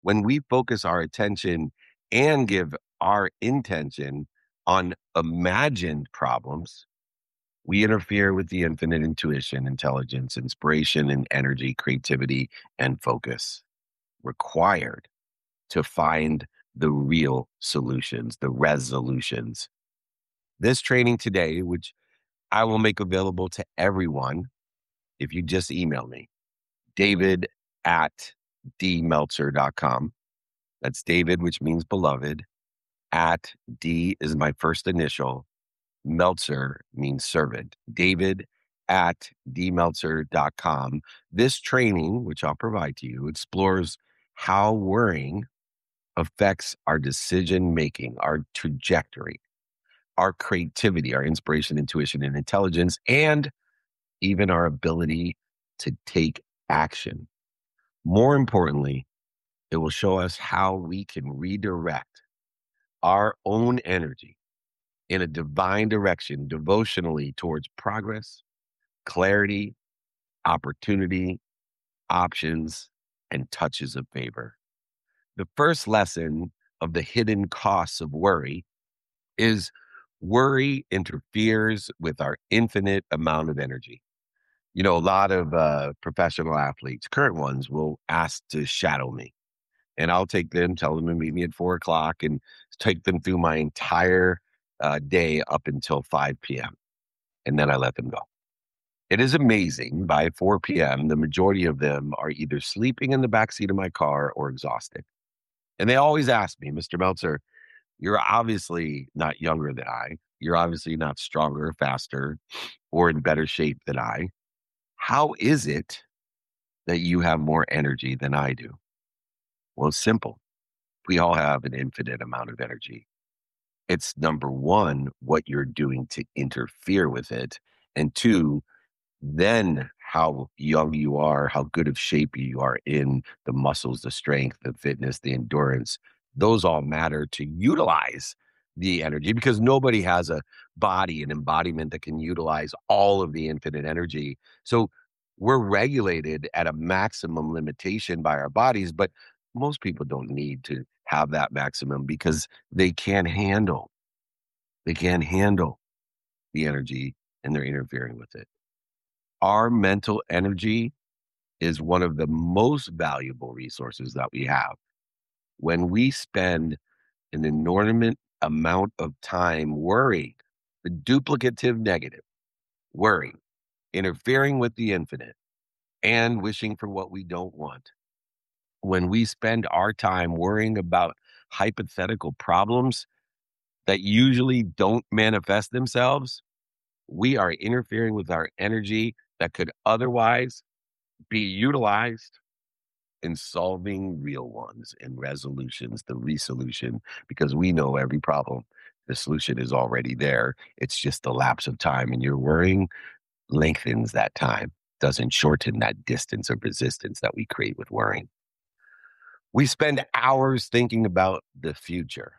When we focus our attention and give our intention on imagined problems, we interfere with the infinite intuition, intelligence, inspiration, and energy, creativity, and focus required to find the real solutions, the resolutions. This training today, which I will make available to everyone if you just email me, David at dmeltzer.com. That's David, which means beloved. At D is my first initial. Meltzer means servant. David at dmeltzer.com. This training, which I'll provide to you, explores how worrying affects our decision making, our trajectory, our creativity, our inspiration, intuition, and intelligence, and even our ability to take action. More importantly, it will show us how we can redirect our own energy in a divine direction, devotionally towards progress, clarity, opportunity, options, and touches of favor. The first lesson of the hidden costs of worry is worry interferes with our infinite amount of energy. You know, a lot of professional athletes, current ones, will ask to shadow me. And I'll take them, tell them to meet me at 4 o'clock and take them through my entire day up until 5 p.m. And then I let them go. It is amazing. By 4 p.m., the majority of them are either sleeping in the backseat of my car or exhausted. And they always ask me, Mr. Meltzer, you're obviously not younger than I. You're obviously not stronger, faster, or in better shape than I. How is it that you have more energy than I do? Well, it's simple. We all have an infinite amount of energy. It's number one, what you're doing to interfere with it. And two, then how young you are, how good of shape you are in the muscles, the strength, the fitness, the endurance. Those all matter to utilize the energy because nobody has a body, an embodiment that can utilize all of the infinite energy. So we're regulated at a maximum limitation by our bodies, but most people don't need to have that maximum because they can't handle the energy and they're interfering with it. Our mental energy is one of the most valuable resources that we have. When we spend an inordinate amount of time worrying, the duplicative negative, worrying, interfering with the infinite, and wishing for what we don't want. When we spend our time worrying about hypothetical problems that usually don't manifest themselves, we are interfering with our energy that could otherwise be utilized in solving real ones and resolutions, the resolution, because we know every problem, the solution is already there. It's just the lapse of time, and your worrying lengthens that time, doesn't shorten that distance of resistance that we create with worrying. We spend hours thinking about the future,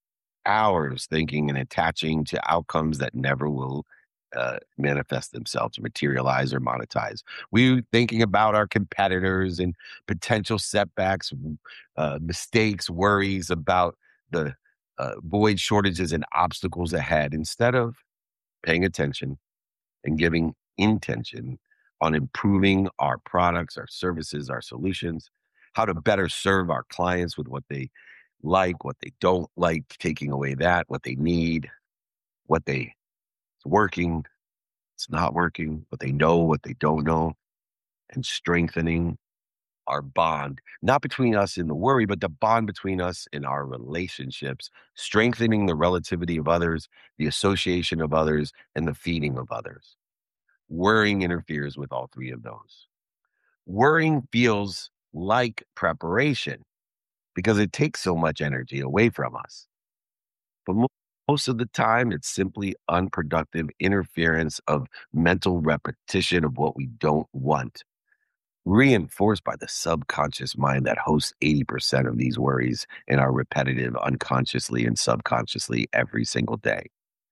hours thinking and attaching to outcomes that never will manifest themselves, materialize, or monetize. We thinking about our competitors and potential setbacks, mistakes, worries about the void shortages and obstacles ahead instead of paying attention and giving intention on improving our products, our services, our solutions, how to better serve our clients with what they like, what they don't like, taking away that, what they need, what they it's working, it's not working, what they know, what they don't know, and strengthening our bond, not between us and the worry, but the bond between us and our relationships, strengthening the relativity of others, the association of others, and the feeding of others. Worrying interferes with all three of those. Worrying feels like preparation because it takes so much energy away from us. But most of the time, it's simply unproductive interference of mental repetition of what we don't want, reinforced by the subconscious mind that hosts 80% of these worries and are repetitive unconsciously and subconsciously every single day.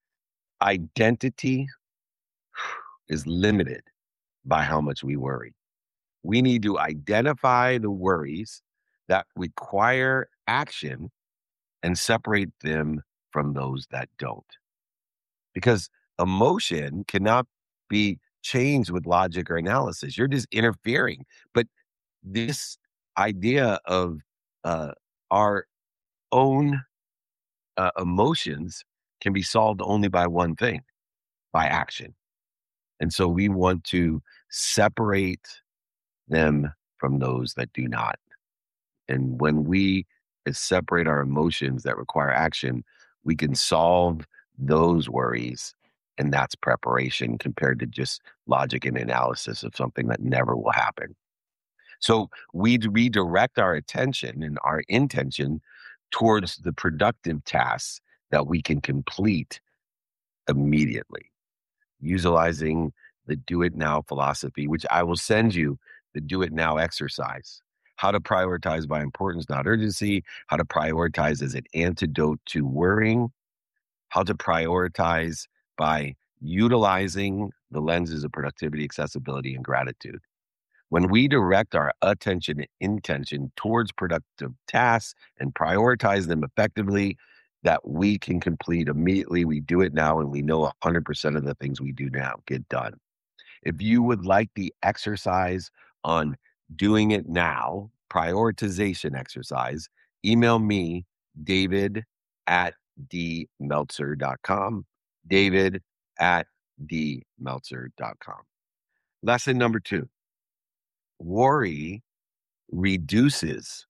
Identity is limited by how much we worry. We need to identify the worries that require action and separate them from those that don't. Because emotion cannot be changed with logic or analysis. You're just interfering. But this idea of uh, our own emotions can be solved only by one thing, by action. And so we want to separate them from those that do not. And when we separate our emotions that require action, we can solve those worries. And that's preparation compared to just logic and analysis of something that never will happen. So we redirect our attention and our intention towards the productive tasks that we can complete immediately, utilizing the do it now philosophy, which I will send you the do it now exercise. How to prioritize by importance, not urgency, how to prioritize as an antidote to worrying, how to prioritize by utilizing the lenses of productivity, accessibility, and gratitude. When we direct our attention and intention towards productive tasks and prioritize them effectively, that we can complete immediately. We do it now, and we know 100% of the things we do now get done. If you would like the exercise on doing it now, prioritization exercise, email me, David at dmeltzer.com. David at dmeltzer.com. Lesson number 2, worry reduces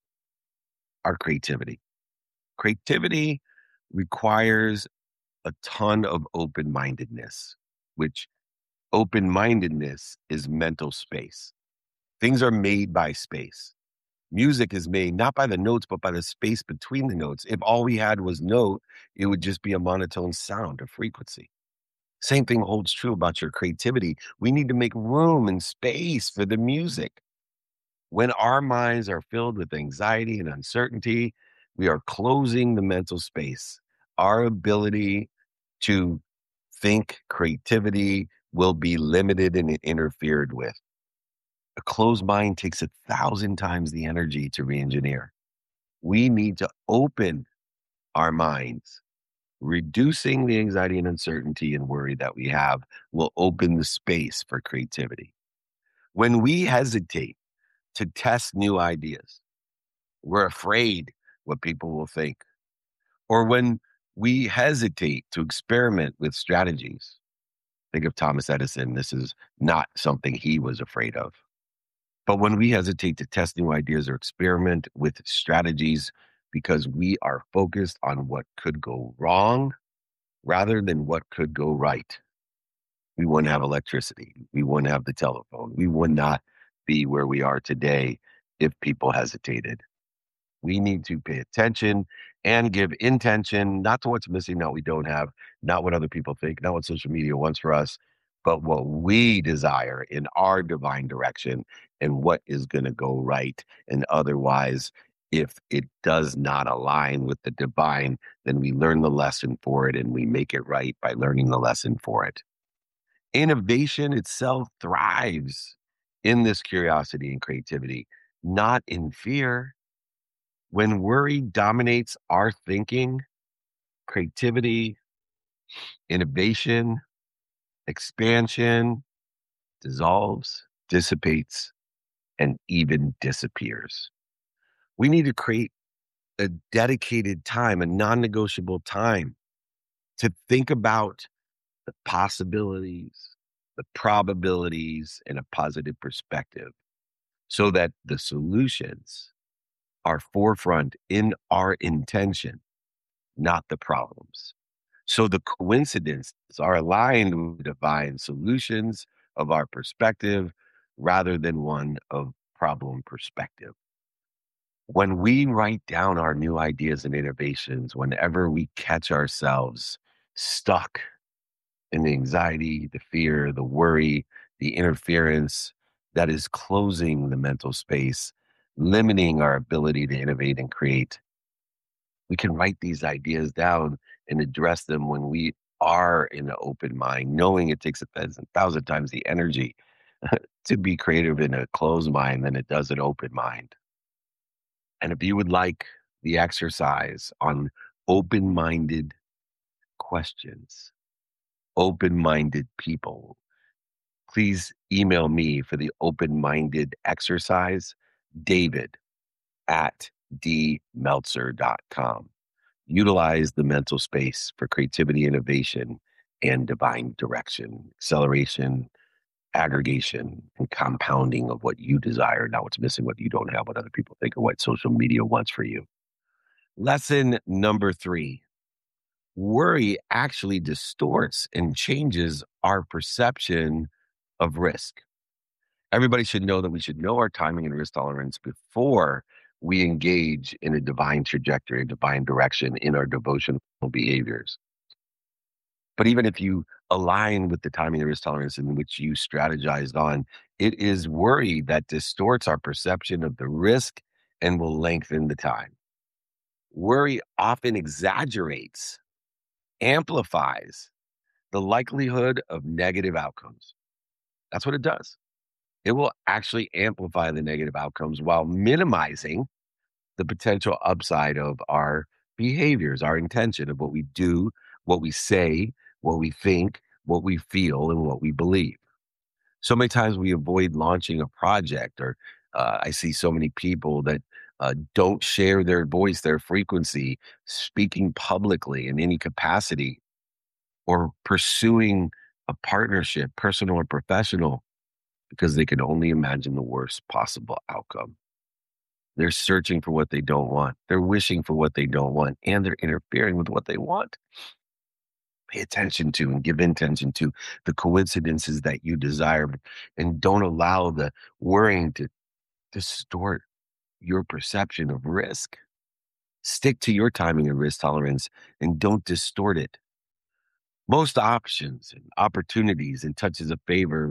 our creativity. Creativity requires a ton of open mindedness, which open mindedness is mental space. Things are made by space. Music is made not by the notes, but by the space between the notes. If all we had was note, it would just be a monotone sound, a frequency. Same thing holds true about your creativity. We need to make room and space for the music. When our minds are filled with anxiety and uncertainty, we are closing the mental space. Our ability to think creativity will be limited and interfered with. A closed mind takes 1,000 times the energy to re-engineer. We need to open our minds. Reducing the anxiety and uncertainty and worry that we have will open the space for creativity. When we hesitate to test new ideas, we're afraid what people will think. Or when we hesitate to experiment with strategies, think of Thomas Edison. This is not something he was afraid of. But when we hesitate to test new ideas or experiment with strategies because we are focused on what could go wrong rather than what could go right, we wouldn't have electricity. We wouldn't have the telephone. We would not be where we are today if people hesitated. We need to pay attention and give intention, not to what's missing, not what we don't have, not what other people think, not what social media wants for us, but what we desire in our divine direction and what is going to go right. And otherwise, if it does not align with the divine, then we learn the lesson for it and we make it right by learning the lesson for it. Innovation itself thrives in this curiosity and creativity, not in fear. When worry dominates our thinking, creativity, innovation, expansion dissolves, dissipates, and even disappears. We need to create a dedicated time, a non negotiable time to think about the possibilities, the probabilities, and a positive perspective so that the solutions are forefront in our intention, not the problems. So the coincidences are aligned with divine solutions of our perspective rather than one of problem perspective. When we write down our new ideas and innovations, whenever we catch ourselves stuck in the anxiety, the fear, the worry, the interference that is closing the mental space, limiting our ability to innovate and create, we can write these ideas down and address them when we are in an open mind, knowing it takes 1,000 times the energy to be creative in a closed mind than it does an open mind. And if you would like the exercise on open minded questions, open minded people, please email me for the open minded exercise, David at dmeltzer.com. Utilize the mental space for creativity, innovation, and divine direction, acceleration, aggregation, and compounding of what you desire, not what's missing, what you don't have, what other people think, or what social media wants for you. Lesson number 3: worry actually distorts and changes our perception of risk. Everybody should know that we should know our timing and risk tolerance before we engage in a divine trajectory, a divine direction in our devotional behaviors. But even if you align with the timing and risk tolerance in which you strategized on, it is worry that distorts our perception of the risk and will lengthen the time. Worry often exaggerates, amplifies the likelihood of negative outcomes. That's what it does. It will actually amplify the negative outcomes while minimizing the potential upside of our behaviors, our intention of what we do, what we say, what we think, what we feel, and what we believe. So many times we avoid launching a project, or I see so many people that don't share their voice, their frequency, speaking publicly in any capacity, or pursuing a partnership, personal or professional, because they can only imagine the worst possible outcome. They're searching for what they don't want. They're wishing for what they don't want, and they're interfering with what they want. Pay attention to and give intention to the coincidences that you desire, and don't allow the worrying to distort your perception of risk. Stick to your timing and risk tolerance and don't distort it. Most options and opportunities and touches of favor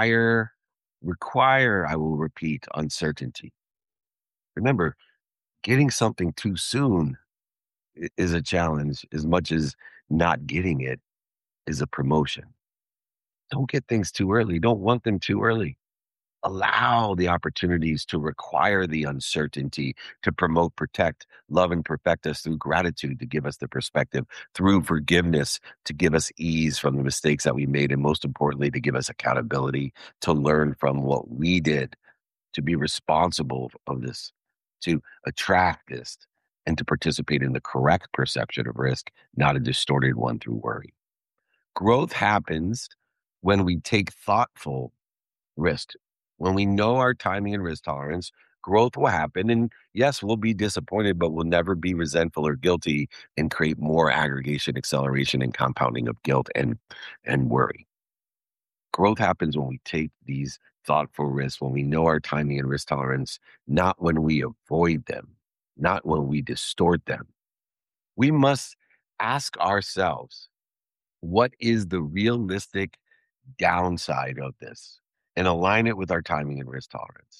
require, I will repeat, uncertainty. Remember, getting something too soon is a challenge as much as not getting it is a promotion. Don't get things too early. Don't want them too early. Allow the opportunities to require the uncertainty to promote, protect, love, and perfect us through gratitude, to give us the perspective, through forgiveness, to give us ease from the mistakes that we made, and most importantly, to give us accountability, to learn from what we did, to be responsible of this, to attract this, and to participate in the correct perception of risk, not a distorted one through worry. Growth happens when we take thoughtful risk. When we know our timing and risk tolerance, growth will happen. And yes, we'll be disappointed, but we'll never be resentful or guilty and create more aggregation, acceleration, and compounding of guilt and worry. Growth happens when we take these thoughtful risks, when we know our timing and risk tolerance, not when we avoid them, not when we distort them. We must ask ourselves, what is the realistic downside of this? And align it with our timing and risk tolerance.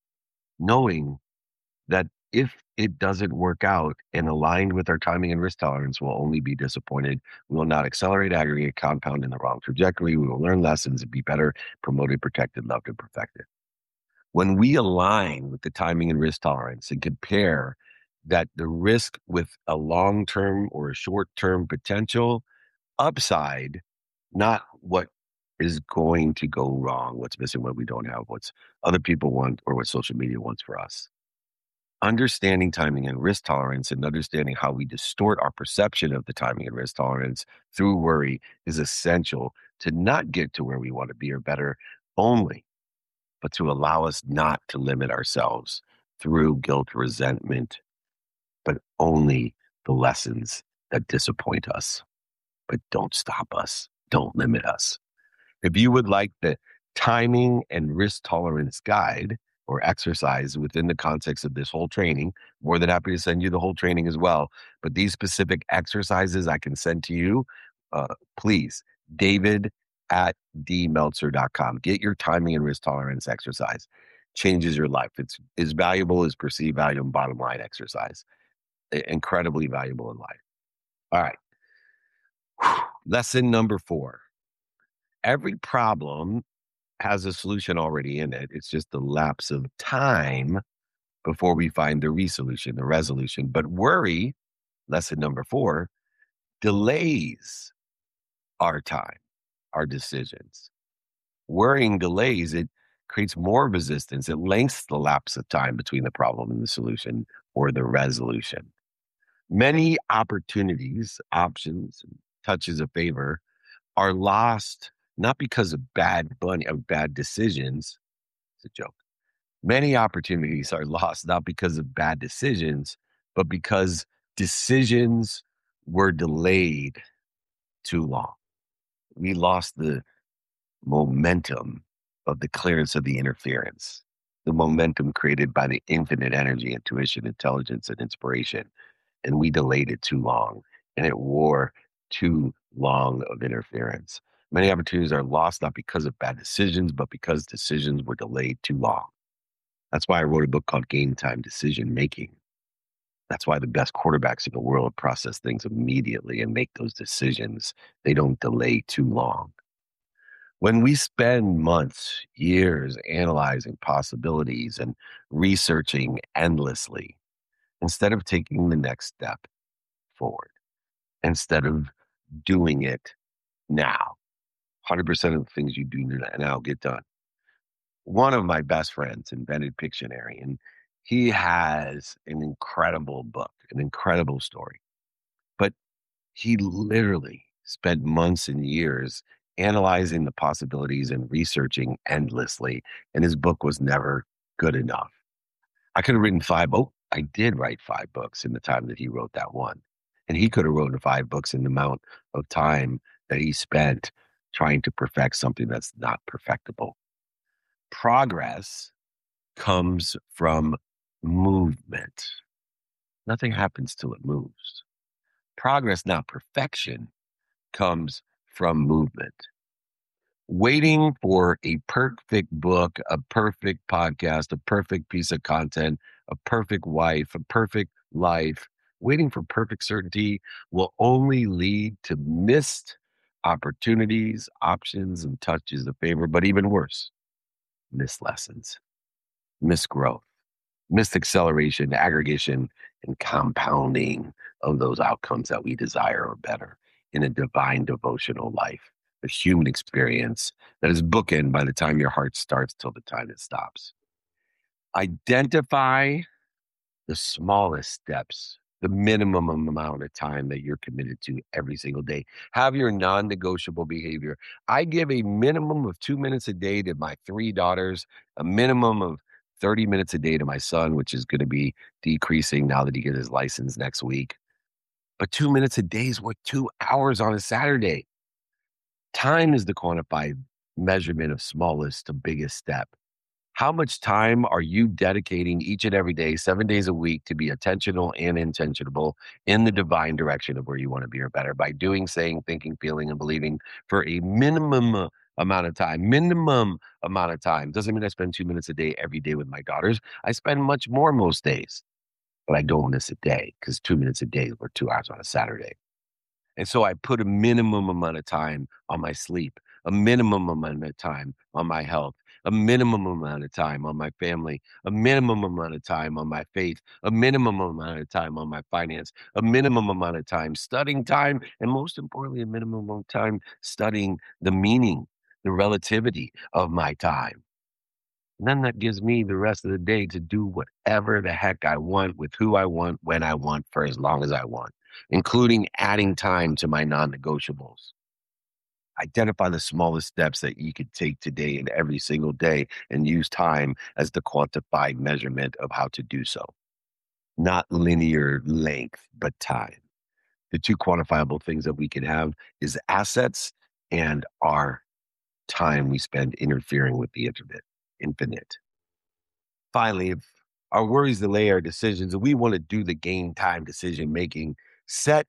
Knowing that if it doesn't work out and aligned with our timing and risk tolerance, we'll only be disappointed. We will not accelerate, aggregate, compound in the wrong trajectory. We will learn lessons and be better, promoted, protected, loved, and perfected. When we align with the timing and risk tolerance and compare that the risk with a long term or a short term potential upside, not what is going to go wrong, what's missing, what we don't have, what's other people want, or what social media wants for us. Understanding timing and risk tolerance and understanding how we distort our perception of the timing and risk tolerance through worry is essential to not get to where we want to be or better only, but to allow us not to limit ourselves through guilt, resentment, but only the lessons that disappoint us, but don't stop us, don't limit us. If you would like the timing and risk tolerance guide or exercise within the context of this whole training, more than happy to send you the whole training as well. But these specific exercises I can send to you, please, David at dmeltzer.com. Get your timing and risk tolerance exercise. Changes your life. It's as valuable as perceived value and bottom line exercise. Incredibly valuable in life. All right. Lesson number 4. Every problem has a solution already in it. It's just the lapse of time before we find the resolution, the resolution. But worry, lesson number 4, delays our time, our decisions. Worrying delays, it creates more resistance. It lengthens the lapse of time between the problem and the solution or the resolution. Many opportunities, options, and touches of favor are lost not because of bad decisions. It's a joke. Many opportunities are lost not because of bad decisions, but because decisions were delayed too long. We lost the momentum of the clearance of the interference, the momentum created by the infinite energy, intuition, intelligence, and inspiration. And we delayed it too long, and it wore too long of interference. Many opportunities are lost not because of bad decisions, but because decisions were delayed too long. That's why I wrote a book called Game Time Decision Making. That's why the best quarterbacks in the world process things immediately and make those decisions. They don't delay too long. When we spend months, years analyzing possibilities and researching endlessly, instead of taking the next step forward, instead of doing it now, 100% of the things you do now get done. One of my best friends invented Pictionary, and he has an incredible book, an incredible story. But he literally spent months and years analyzing the possibilities and researching endlessly, and his book was never good enough. I could have written I did write 5 books in the time that he wrote that one. And he could have written 5 books in the amount of time that he spent trying to perfect something that's not perfectible. Progress comes from movement. Nothing happens till it moves. Progress, not perfection, comes from movement. Waiting for a perfect book, a perfect podcast, a perfect piece of content, a perfect wife, a perfect life, waiting for perfect certainty will only lead to missed opportunities, options, and touches of favor, but even worse, missed lessons, missed growth, missed acceleration, aggregation, and compounding of those outcomes that we desire or better in a divine devotional life, a human experience that is bookend by the time your heart starts till the time it stops. Identify the smallest steps, the minimum amount of time that you're committed to every single day. Have your non negotiable behavior. I give a minimum of 2 minutes a day to my 3 daughters, a minimum of 30 minutes a day to my son, which is going to be decreasing now that he gets his license next week. But 2 minutes a day is worth 2 hours on a Saturday. Time is the quantified measurement of smallest to biggest step. How much time are you dedicating each and every day, 7 days a week, to be intentional and intentionable in the divine direction of where you want to be or better by doing, saying, thinking, feeling, and believing for a minimum amount of time? Minimum amount of time. Doesn't mean I spend 2 minutes a day every day with my daughters. I spend much more most days, but I don't miss a day because 2 minutes a day is worth 2 hours on a Saturday. And so I put a minimum amount of time on my sleep, a minimum amount of time on my health, a minimum amount of time on my family, a minimum amount of time on my faith, a minimum amount of time on my finance, a minimum amount of time studying time, and most importantly, a minimum amount of time studying the meaning, the relativity of my time. And then that gives me the rest of the day to do whatever the heck I want with who I want, when I want, for as long as I want, including adding time to my non negotiables. Identify the smallest steps that you could take today and every single day and use time as the quantified measurement of how to do so. Not linear length, but time. The two quantifiable things that we can have is assets and our time we spend interfering with the infinite. Finally, if our worries delay our decisions and we want to do the game time decision making, set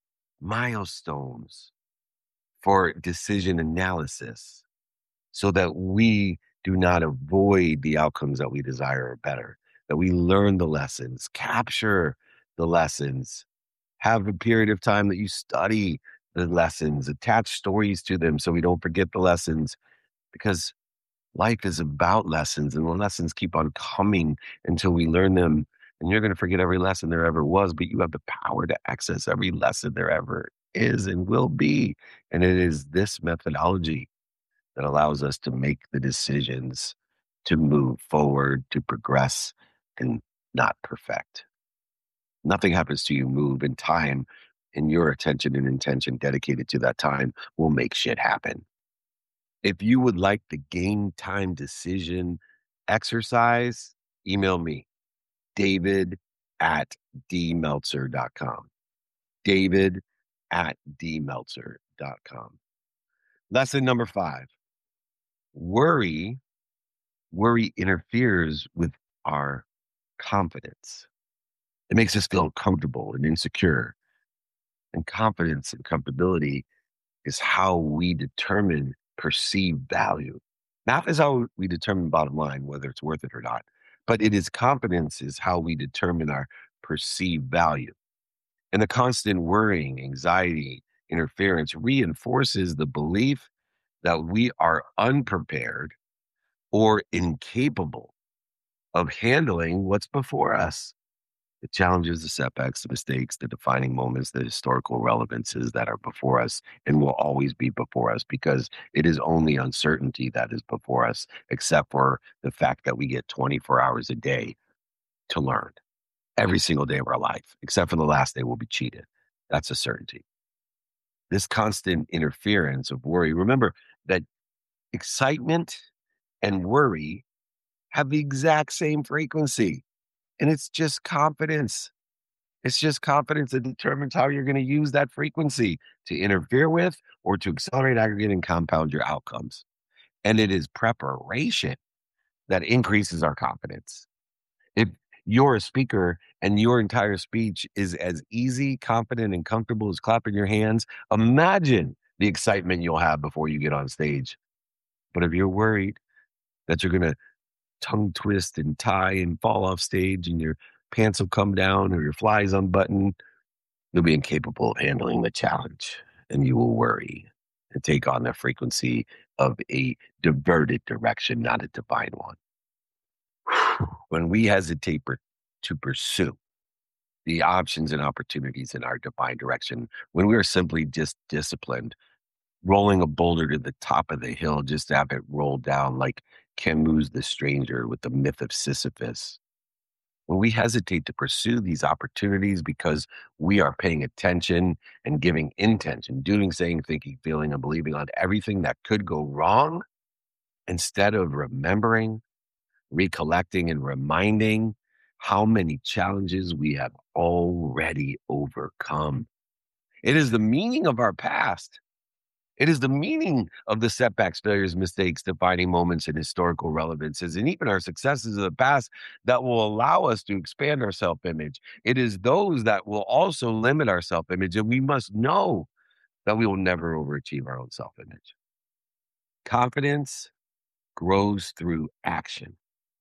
milestones for decision analysis so that we do not avoid the outcomes that we desire or better, that we learn the lessons, capture the lessons, have a period of time that you study the lessons, attach stories to them so we don't forget the lessons, because Life is about lessons, and the lessons keep on coming until we learn them. And you're going to forget every lesson there ever was, but you have the power to access every lesson there ever is and will be. And it is this methodology that allows us to make the decisions to move forward, to progress, and not perfect. Nothing happens to you, move in time, and your attention and intention dedicated to that time will make shit happen. If you would like the game time decision exercise, email me, David at dmeltzer.com. David at dmeltzer.com. Lesson number 5. Worry. Worry interferes with our confidence. It makes us feel uncomfortable and insecure. And confidence and comfortability is how we determine perceived value. Math is how we determine bottom line, whether it's worth it or not. But it is confidence is how we determine our perceived value. And the constant worrying, anxiety, interference reinforces the belief that we are unprepared or incapable of handling what's before us. The challenges, the setbacks, the mistakes, the defining moments, the historical relevances that are before us and will always be before us because it is only uncertainty that is before us, except for the fact that we get 24 hours a day to learn every single day of our life, except for the last day we'll be cheated. That's a certainty. This constant interference of worry, remember that excitement and worry have the exact same frequency, and it's just confidence. It's just confidence that determines how you're going to use that frequency to interfere with or to accelerate, aggregate, and compound your outcomes. And it is preparation that increases our confidence. If you're a speaker and your entire speech is as easy, confident, and comfortable as clapping your hands, imagine the excitement you'll have before you get on stage. But if you're worried that you're going to tongue twist and tie and fall off stage and your pants will come down or your flies unbuttoned, you'll be incapable of handling the challenge and you will worry and take on the frequency of a diverted direction, not a divine one. When we hesitate to pursue the options and opportunities in our divine direction, when we are simply just disciplined, rolling a boulder to the top of the hill just to have it roll down like Camus the Stranger with the myth of Sisyphus, when we hesitate to pursue these opportunities because we are paying attention and giving intention, doing, saying, thinking, feeling, and believing on everything that could go wrong, instead of remembering, recollecting, and reminding how many challenges we have already overcome. It is the meaning of our past. It is the meaning of the setbacks, failures, mistakes, defining moments, and historical relevances, and even our successes of the past that will allow us to expand our self image. It is those that will also limit our self image, and we must know that we will never overachieve our own self image. Confidence grows through action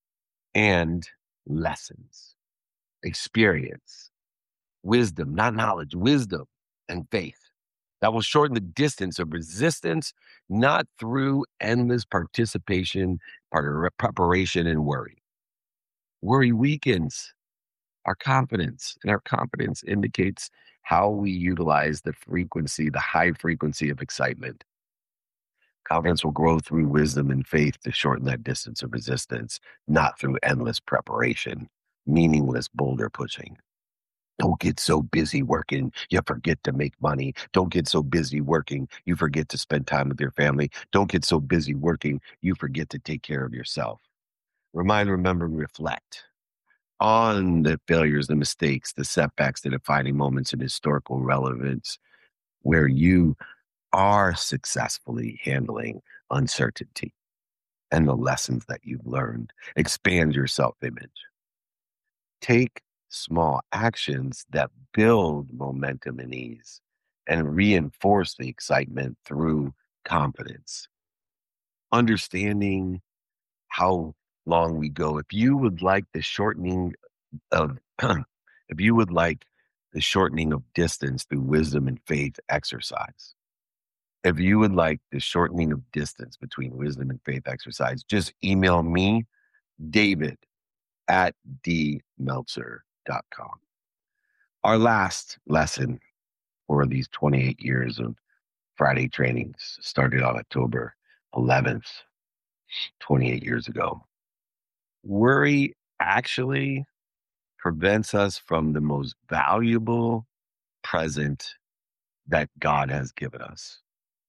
and lessons, experience, wisdom, not knowledge, wisdom, and faith. That will shorten the distance of resistance, not through endless participation, preparation, and worry. Worry weakens our confidence, and our confidence indicates how we utilize the frequency, the high frequency of excitement. Confidence will grow through wisdom and faith to shorten that distance of resistance, not through endless preparation, meaningless boulder pushing. Don't get so busy working, you forget to make money. Don't get so busy working, you forget to spend time with your family. Don't get so busy working, you forget to take care of yourself. Remind, remember, and reflect on the failures, the mistakes, the setbacks, the defining moments in historical relevance where you are successfully handling uncertainty and the lessons that you've learned. Expand your self image. Take small actions that build momentum and ease and reinforce the excitement through confidence. Understanding how long we go. If you would like the shortening of, if you would like the shortening of distance through wisdom and faith exercise, If you would like the shortening of distance between wisdom and faith exercise, just email me, David at dmeltzer.com. Our last lesson for these 28 years of Friday trainings started on October 11th, 28 years ago. Worry actually prevents us from the most valuable present that God has given us.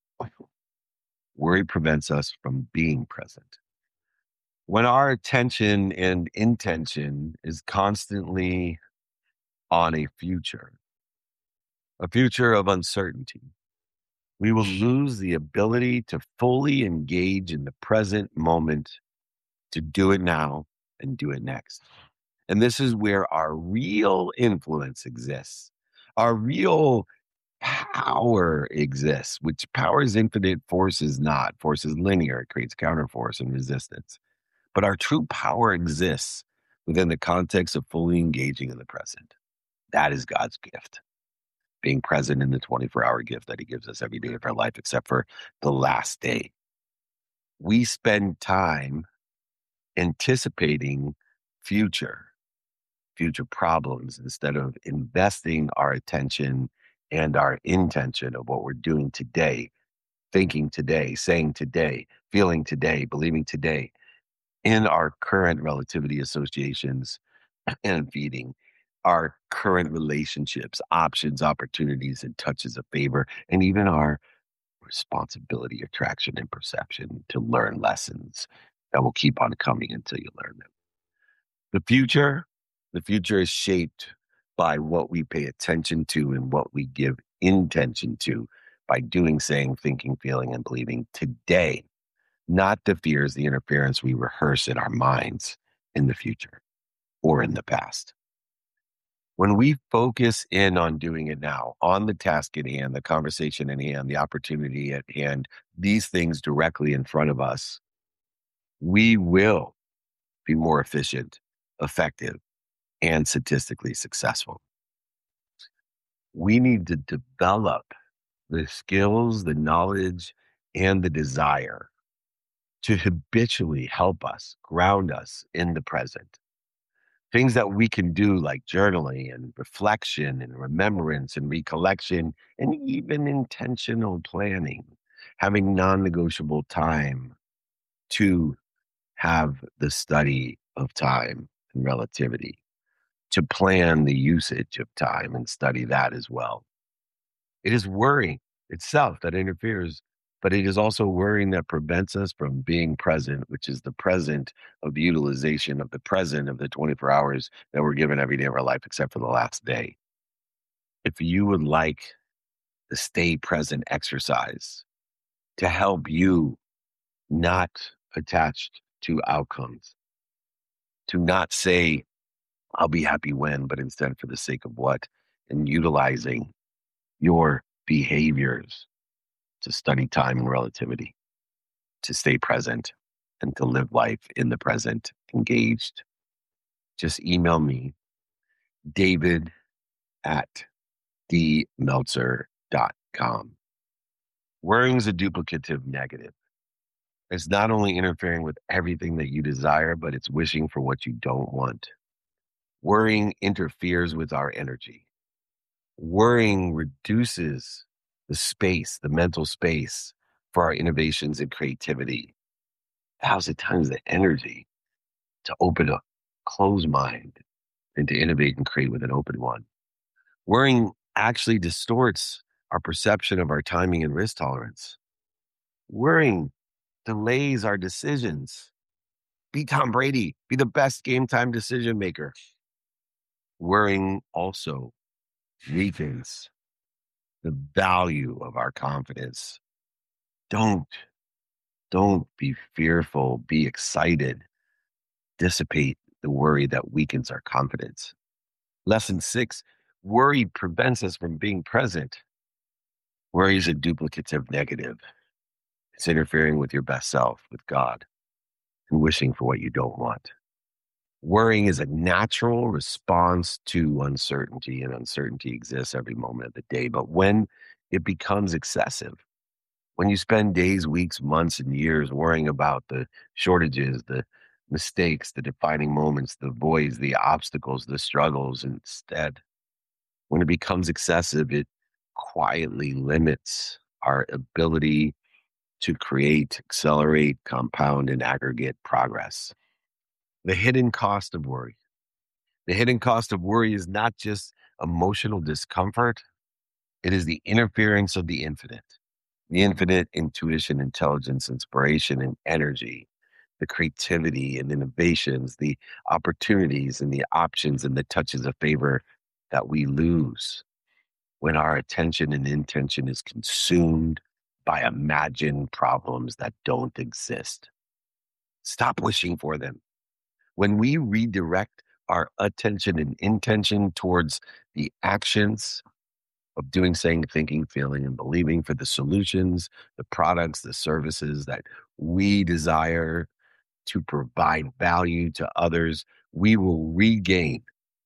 Worry prevents us from being present. When our attention and intention is constantly on a future of uncertainty, we will lose the ability to fully engage in the present moment, to do it now and do it next. And this is where our real influence exists. Our real power exists, which power is infinite, force is not. Force is linear, it creates counterforce and resistance. But our true power exists within the context of fully engaging in the present. That is God's gift. Being present in the 24-hour gift that he gives us every day of our life, except for the last day. We spend time anticipating future problems instead of investing our attention and our intention of what we're doing today, thinking today, saying today, feeling today, believing today in our current relativity associations and feeding our current relationships, options, opportunities, and touches of favor, and even our responsibility, attraction, and perception to learn lessons that will keep on coming until you learn them. The future, the future is shaped by what we pay attention to and what we give intention to by doing, saying, thinking, feeling, and believing today, not the fears, the interference we rehearse in our minds in the future or in the past. When we focus in on doing it now, on the task at hand, the conversation at hand, the opportunity at hand, these things directly in front of us, we will be more efficient, effective, and statistically successful. We need to develop the skills, the knowledge, and the desire to habitually help us, ground us in the present. Things that we can do like journaling and reflection and remembrance and recollection and even intentional planning, having non-negotiable time to have the study of time and relativity, to plan the usage of time and study that as well. It is worrying itself that interferes, but it is also worrying that prevents us from being present, which is the present of the utilization of the present of the 24 hours that we're given every day of our life, except for the last day. If you would like the stay present exercise to help you not attached to outcomes, to not say, I'll be happy when, but instead for the sake of what, and utilizing your behaviors to study time and relativity, to stay present, and to live life in the present, engaged, just email me, David at dmeltzer.com. Worrying is a duplicative negative. It's not only interfering with everything that you desire, but it's wishing for what you don't want. Worrying interferes with our energy. Worrying reduces the space, the mental space for our innovations and creativity. 1,000 times the energy to open a closed mind and to innovate and create with an open one. Worrying actually distorts our perception of our timing and risk tolerance. Worrying delays our decisions. Be Tom Brady. Be the best game time decision maker. Worrying also weakens the value of our confidence. Don't be fearful. Be excited. Dissipate the worry that weakens our confidence. Lesson 6, worry prevents us from being present. Worry is a duplicative negative. It's interfering with your best self, with God, and wishing for what you don't want. Worrying is a natural response to uncertainty, and uncertainty exists every moment of the day. But when it becomes excessive, When you spend days, weeks, months, and years worrying about the shortages, the mistakes, the defining moments, the voids, the obstacles, the struggles, instead, when it becomes excessive, it quietly limits our ability to create, accelerate, compound, and aggregate progress. The hidden cost of worry. The hidden cost of worry is not just emotional discomfort, it is the interference of the infinite intuition, intelligence, inspiration, and energy, the creativity and innovations, the opportunities and the options and the touches of favor that we lose when our attention and intention is consumed by imagined problems that don't exist. Stop wishing for them. When we redirect our attention and intention towards the actions of doing, saying, thinking, feeling, and believing for the solutions, the products, the services that we desire to provide value to others, we will regain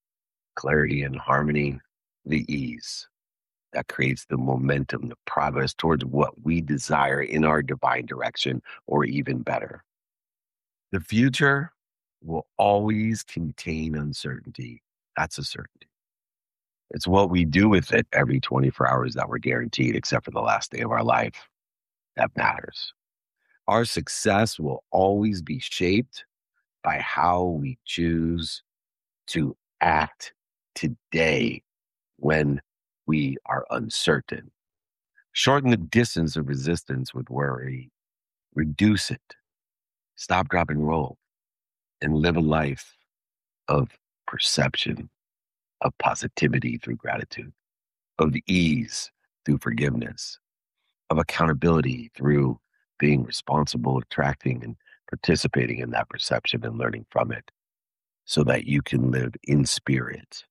clarity and harmony, the ease that creates the momentum, the progress towards what we desire in our divine direction, or even better. The future will always contain uncertainty. That's a certainty. It's what we do with it every 24 hours that we're guaranteed, except for the last day of our life, that matters. Our success will always be shaped by how we choose to act today when we are uncertain. Shorten the distance of resistance with worry, reduce it, stop, drop, and roll, and live a life of perception, of positivity through gratitude, of ease through forgiveness, of accountability through being responsible, attracting, and participating in that perception and learning from it so that you can live in spirit,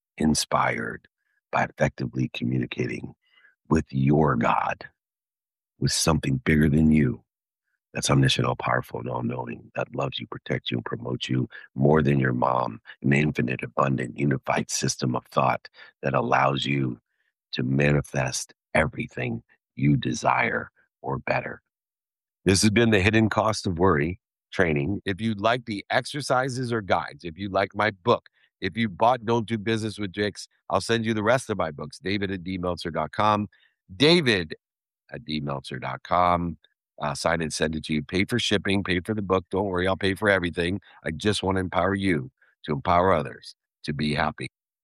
inspired by effectively communicating with your God, with something bigger than you that's omniscient, all powerful, and all knowing, that loves you, protects you, and promotes you more than your mom, an infinite, abundant, unified system of thought that allows you to manifest everything you desire or better. This has been the Hidden Cost of Worry training. If you'd like the exercises or guides, if you like my book, if you bought Don't Do Business with Dicks, I'll send you the rest of my books, david@dmeltzer.com, david@dmeltzer.com. Sign and send it to you. Pay for shipping, pay for the book. Don't worry, I'll pay for everything. I just want to empower you to empower others to be happy.